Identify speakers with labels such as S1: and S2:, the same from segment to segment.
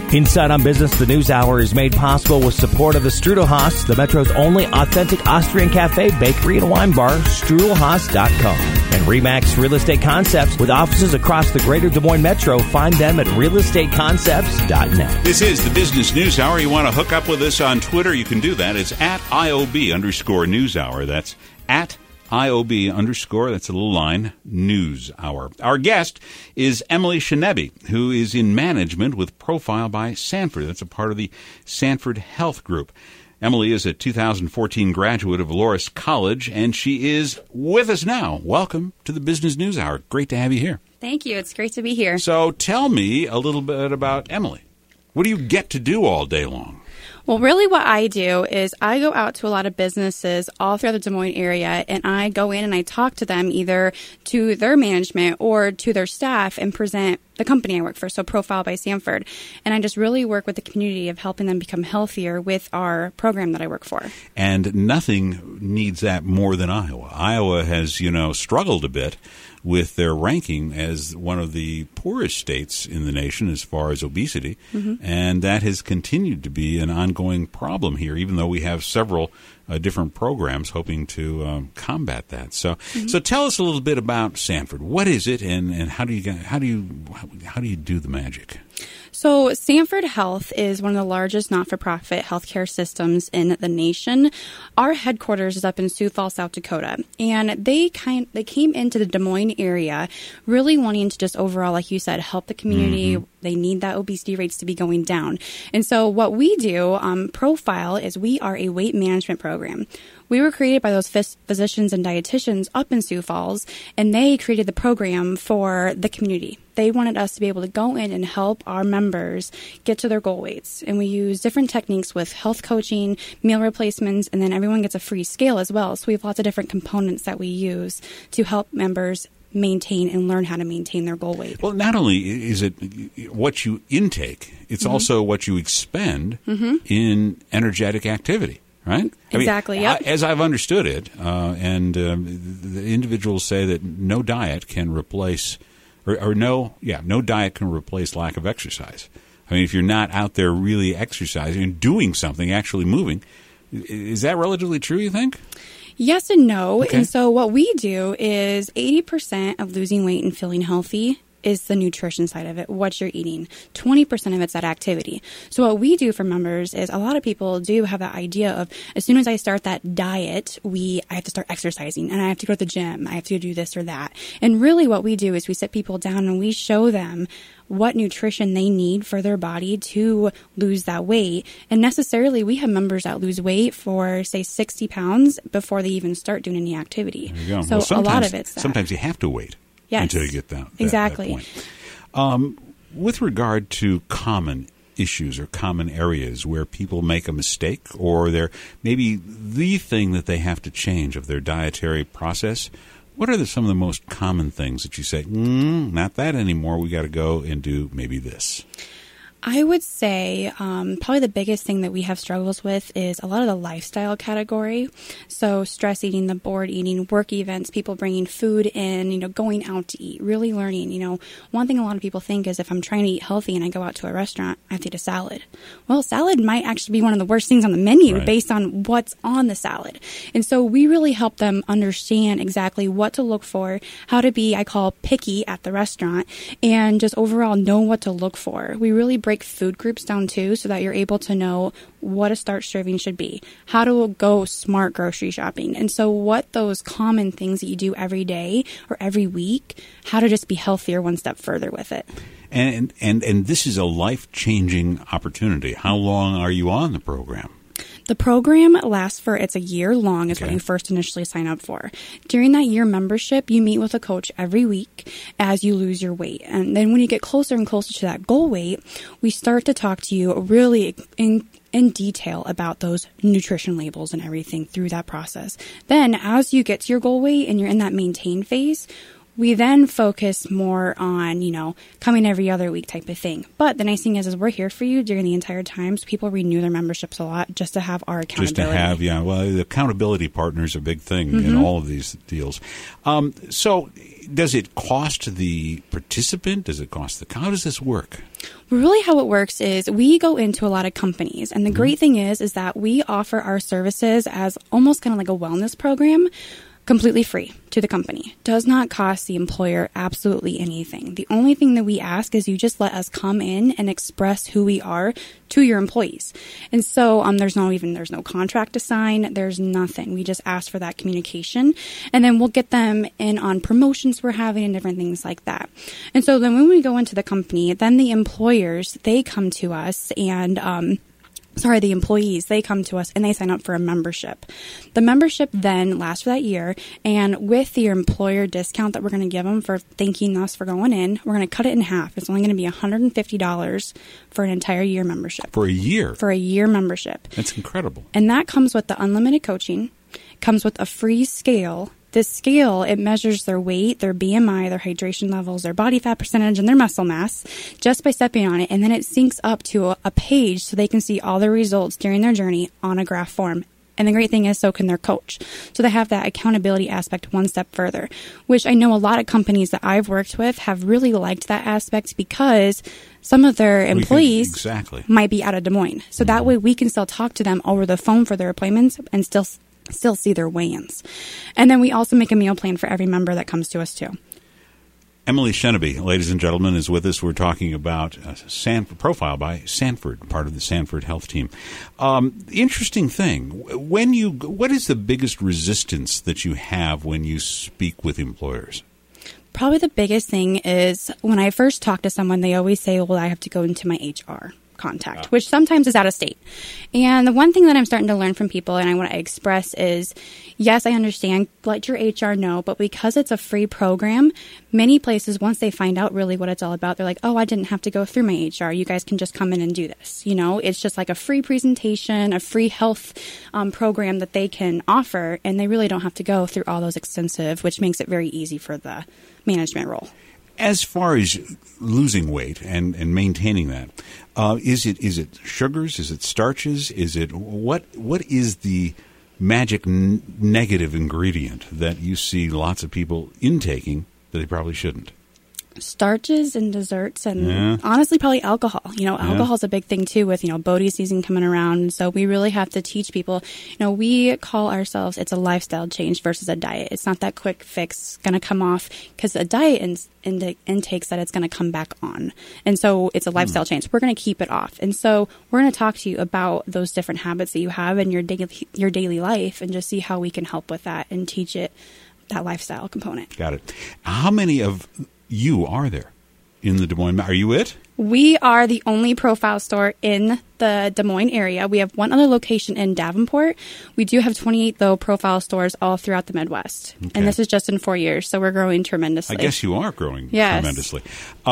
S1: Inside on Business, the News Hour is made possible with support of the Strudelhaus, the Metro's only authentic Austrian cafe, bakery, and wine bar, strudelhaus.com. And RE/MAX Real Estate Concepts, with offices across the greater Des Moines Metro. Find them at realestateconcepts.net.
S2: This is the Business News Hour. You want to hook up with us on Twitter? You can do that. It's at IOB_News Hour. That's at IOB_ that's a little line, News Hour. Our guest is Emily Shinebi, who is in management with Profile by Sanford. That's a part of the Sanford Health Group. Emily is a 2014 graduate of Loras College, and she is with us now. Welcome to the Business News Hour. Great to have you here.
S3: Thank you. It's great to be here.
S2: So tell me a little bit about Emily. What do you get to do all day long?
S3: Well, really what I do is I go out to a lot of businesses all throughout the Des Moines area, and I go in and I talk to them either to their management or to their staff and present the company I work for, so Profile by Sanford. And I just really work with the community of helping them become healthier with our program that I work for. And
S2: nothing needs that more than Iowa. Iowa has, struggled a bit with their ranking as one of the poorest states in the nation as far as obesity. Mm-hmm. And that has continued to be an ongoing problem here, even though we have several different programs hoping to combat that. So, So tell us a little bit about Sanford. What is it, and how do you do the magic?
S3: So Sanford Health is one of the largest not-for-profit healthcare systems in the nation. Our headquarters is up in Sioux Falls, South Dakota, and they came into the Des Moines area really wanting to just overall, like you said, help the community. Mm-hmm. They need that obesity rates to be going down. And so what we do, Profile, is we are a weight management program. We were created by those physicians and dietitians up in Sioux Falls, and they created the program for the community. They wanted us to be able to go in and help our members get to their goal weights. And we use different techniques with health coaching, meal replacements, and then everyone gets a free scale as well. So we have lots of different components that we use to help members maintain and learn how to maintain their goal weight.
S2: Well, not only is it what you intake, it's also what you expend in energetic activity. Right?
S3: Exactly. Yep.
S2: As I've understood it, and the individuals say that no diet can replace, no diet can replace lack of exercise. I mean, if you're not out there really exercising and doing something, actually moving, is that relatively true, you think?
S3: Yes and no. Okay. And so what we do is 80% of losing weight and feeling healthy is the nutrition side of it, what you're eating. 20% of it's that activity. So what we do for members is a lot of people do have that idea of, as soon as I start that diet, I have to start exercising and I have to go to the gym. I have to do this or that. And really what we do is we sit people down and we show them what nutrition they need for their body to lose that weight. And necessarily, we have members that lose weight for, say, 60 pounds before they even start doing any activity.
S2: There you go.
S3: So a lot of it's that.
S2: Sometimes you have to wait.
S3: Yes.
S2: Until you get that
S3: exactly.
S2: point. With regard to common issues or common areas where people make a mistake, or they're maybe the thing that they have to change of their dietary process, what are some of the most common things that you say, not that anymore, we got to go and do maybe this?
S3: I would say probably the biggest thing that we have struggles with is a lot of the lifestyle category. So stress eating, the bored eating, work events, people bringing food in, going out to eat, really learning. One thing a lot of people think is if I'm trying to eat healthy and I go out to a restaurant, I have to eat a salad. Well, salad might actually be one of the worst things on the menu based on what's on the salad. And so we really help them understand exactly what to look for, how to be, I call, picky at the restaurant, and just overall know what to look for. We really break food groups down too, so that you're able to know what a start serving should be, how to go smart grocery shopping, and so what those common things that you do every day or every week, how to just be healthier one step further with it.
S2: And this is a life-changing opportunity. How long are you on the program?
S3: The program lasts it's a year long is what you first initially sign up for. During that year membership, you meet with a coach every week as you lose your weight. And then when you get closer and closer to that goal weight, we start to talk to you really in detail about those nutrition labels and everything through that process. Then as you get to your goal weight and you're in that maintain phase, We then focus more on, coming every other week type of thing. But the nice thing is we're here for you during the entire time. So people renew their memberships a lot just to have our accountability.
S2: Just to have, yeah. Well, the accountability partner is a big thing in all of these deals. So does it cost the participant? Does it cost how does this work?
S3: Really how it works is we go into a lot of companies. And the great thing is that we offer our services as almost kind of like a wellness program, completely free to the company. Does not cost the employer absolutely anything. The only thing that we ask is you just let us come in and express who we are to your employees. And so there's no contract to sign. There's nothing. We just ask for that communication, and then we'll get them in on promotions we're having and different things like that. And so then when we go into the company, then the employers, they come to us and the employees, they come to us and they sign up for a membership. The membership then lasts for that year, and with the employer discount that we're going to give them for thanking us for going in, we're going to cut it in half. It's only going to be $150 for an entire year membership.
S2: For a year?
S3: For a year membership.
S2: That's incredible.
S3: And that comes with the unlimited coaching, comes with a free scale. This scale, it measures their weight, their BMI, their hydration levels, their body fat percentage, and their muscle mass just by stepping on it. And then it syncs up to a page so they can see all their results during their journey on a graph form. And the great thing is, so can their coach. So they have that accountability aspect one step further, which I know a lot of companies that I've worked with have really liked that aspect because some of their employees might be out of Des Moines. So that way we can still talk to them over the phone for their appointments and still see their weigh-ins. And then we also make a meal plan for every member that comes to us too.
S2: Emily Sheneby, ladies and gentlemen, is with us. We're talking about Profile by Sanford, part of the Sanford Health Team. Interesting thing, what is the biggest resistance that you have when you speak with employers?
S3: Probably the biggest thing is when I first talk to someone, they always say, well, I have to go into my HR contact, which sometimes is out of state. And the one thing that I'm starting to learn from people and I want to express is, yes, I understand, let your HR know, but because it's a free program, many places, once they find out really what it's all about, they're like, oh, I didn't have to go through my HR. You guys can just come in and do this. It's just like a free presentation, a free health program that they can offer, and they really don't have to go through all those extensive, which makes it very easy for the management role.
S2: As far as losing weight and maintaining that, is it sugars? Is it starches? Is it what is the magic negative ingredient that you see lots of people intaking that they probably shouldn't?
S3: Starches and desserts and honestly probably alcohol. Alcohol is a big thing too with, boating season coming around. So we really have to teach people, we call ourselves, it's a lifestyle change versus a diet. It's not that quick fix going to come off because a diet intakes that it's going to come back on. And so it's a lifestyle change. We're going to keep it off. And so we're going to talk to you about those different habits that you have in your daily life and just see how we can help with that and teach it that lifestyle component.
S2: Got it. How many of you are there in the Des Moines? Are you it?
S3: We are the only profile store in the Des Moines area. We have one other location in Davenport. We do have 28, though, profile stores all throughout the Midwest. Okay. And this is just in 4 years, so we're growing tremendously.
S2: I guess you are growing tremendously.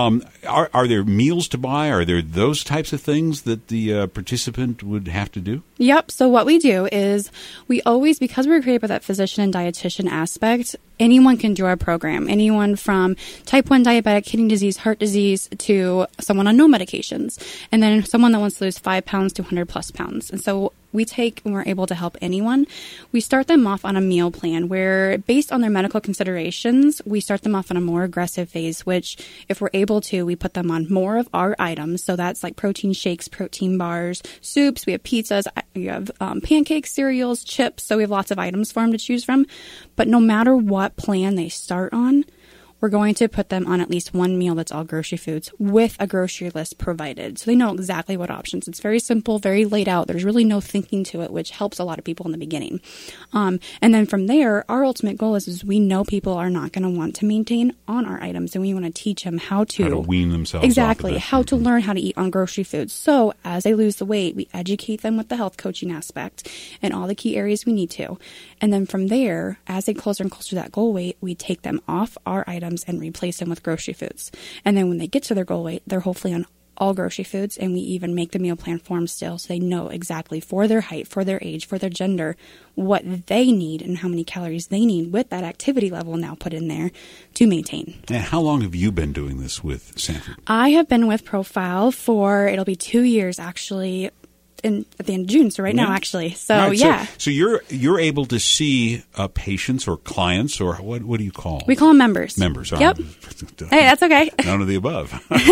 S2: Are there meals to buy? Are there those types of things that the participant would have to do?
S3: Yep. So what we do is we always, because we're created by that physician and dietitian aspect, anyone can do our program. Anyone from type 1 diabetic, kidney disease, heart disease, to someone on no medications. And then someone that wants to lose 5 pounds to 100 plus pounds. And so we take, and we're able to help anyone. We start them off on a meal plan where, based on their medical considerations, we start them off on a more aggressive phase, which if we're able to, we put them on more of our items. So that's like protein shakes, protein bars, soups. We have pizzas. We have pancakes, cereals, chips. So we have lots of items for them to choose from. But no matter what plan they start on, we're going to put them on at least one meal that's all grocery foods with a grocery list provided. So they know exactly what options. It's very simple, very laid out. There's really no thinking to it, which helps a lot of people in the beginning. And then from there, our ultimate goal is we know people are not going to want to maintain on our items, and we want to teach them how to
S2: wean themselves
S3: exactly,
S2: off of it.
S3: how to learn how to eat on grocery foods. So as they lose the weight, we educate them with the health coaching aspect and all the key areas we need to. And then from there, as they closer and closer to that goal weight, we take them off our items and replace them with grocery foods. And then when they get to their goal weight, they're hopefully on all grocery foods, and we even make the meal plan for them still, so they know exactly for their height, for their age, for their gender, what they need and how many calories they need with that activity level now put in there to maintain.
S2: And how long have you been doing this with Sanford?
S3: I have been with Profile it'll be 2 years actually, at the end of June, so right now actually. So
S2: right, So you're able to see so or clients, or what do you call?
S3: We call them members.
S2: Members.
S3: Yep. Hey, that's okay.
S2: None of the above.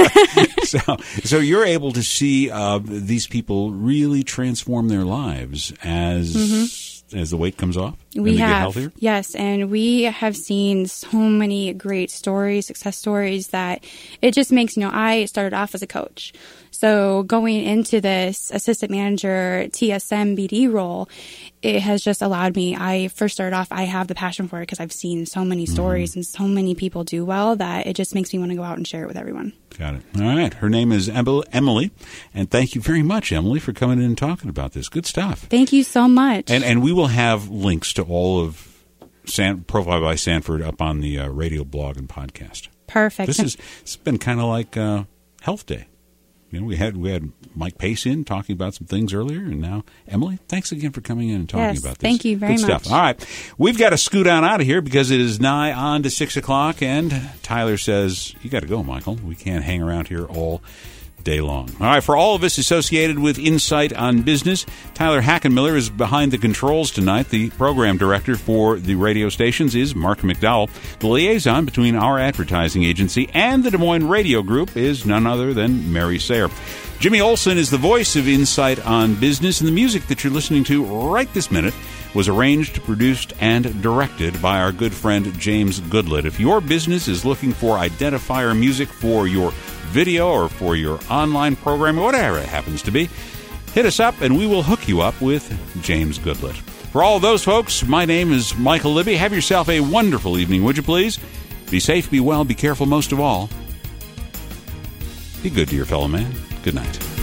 S2: So you're able to see these people really transform their lives as the weight comes off.
S3: We
S2: and they
S3: have,
S2: get healthier?
S3: Yes, and we have seen so many great stories, success stories, that it just makes, I started off as a coach. So going into this assistant manager TSM BD role, it has just allowed me, I first started off, I have the passion for it because I've seen so many stories and so many people do well that it just makes me want to go out and share it with everyone.
S2: Got it. All right. Her name is Emily, and thank you very much, Emily, for coming in and talking about this. Good stuff.
S3: Thank you so much.
S2: And we will have links to all of Profile by Sanford up on the radio blog and podcast.
S3: Perfect.
S2: It's been kind of like Health Day. We had Mike Pace in talking about some things earlier, and now Emily, thanks again for coming in and talking about this.
S3: Thank you very
S2: Good
S3: much.
S2: Stuff. All right, we've got to scoot on out of here because it is nigh on to 6 o'clock, and Tyler says, you got to go, Michael. We can't hang around here all day long. All right, for all of us associated with Insight on Business, Tyler Hackenmiller is behind the controls tonight. The program director for the radio stations is Mark McDowell. The liaison between our advertising agency and the Des Moines Radio Group is none other than Mary Sayre. Jimmy Olsen is the voice of Insight on Business, and the music that you're listening to right this minute was arranged, produced, and directed by our good friend James Goodlett. If your business is looking for identifier music for your video or for your online program, whatever it happens to be, hit us up and we will hook you up with James Goodlett. For all of those folks, my name is Michael Libby. Have yourself a wonderful evening, would you please? Be safe, be well, be careful most of all. Be good to your fellow man. Good night.